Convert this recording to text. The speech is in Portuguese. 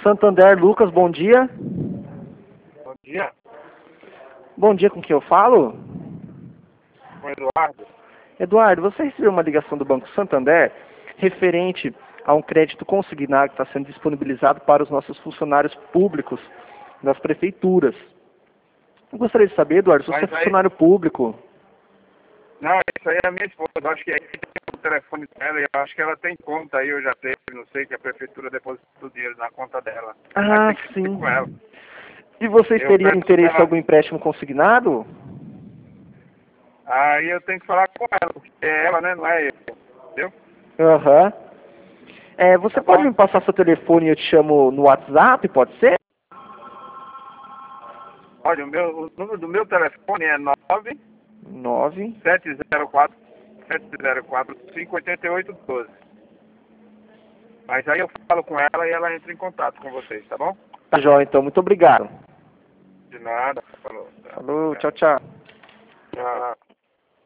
Santander, Lucas, bom dia. Bom dia, Bom dia, com quem eu falo? com o Eduardo. Eduardo, você recebeu uma ligação do Banco Santander referente a um crédito consignado que está sendo disponibilizado para os nossos funcionários públicos das prefeituras. Eu gostaria de saber, Eduardo, se você é Mas aí- funcionário público. Não, isso aí é a minha esposa. Eu acho que aí tem o telefone dela e eu acho que ela tem conta aí, eu já tenho, não sei, que a prefeitura depositou o dinheiro na conta dela. Ah, Mas tem que sim. ir com ela. E vocês Eu teriam peço interesse pra em ela. algum empréstimo consignado? Aí eu tenho que falar com ela, porque é ela, né? Não é eu. Entendeu? Aham. Você Tá pode bom? me passar seu telefone e eu te chamo no WhatsApp, pode ser? Olha, o número do meu telefone é 9. 970458812. Mas aí eu falo com ela e ela entra em contato com vocês, tá bom? Tá joia, então. Muito obrigado. De nada. Falou. Falou, tchau, tchau. Tchau.